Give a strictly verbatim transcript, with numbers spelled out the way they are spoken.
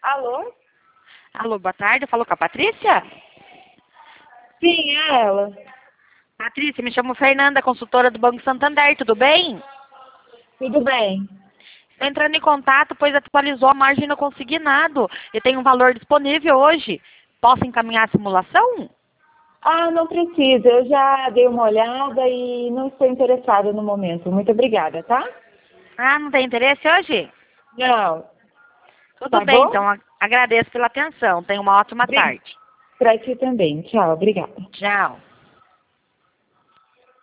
Alô? Alô, boa tarde. Falou com a Patrícia? Sim, é ela. Patrícia, me chamo Fernanda, consultora do Banco Santander, tudo bem? Tudo bem? Estou entrando em contato, pois atualizou a margem no consignado e tem um valor disponível hoje. Posso encaminhar a simulação? Ah, não precisa. Eu já dei uma olhada e não estou interessada no momento. Muito obrigada, tá? Ah, não tem interesse hoje? Não. Tudo Tá bem, bom? então a- agradeço pela atenção. Tenha uma ótima tarde. Para ti também. Tchau, obrigada. Tchau.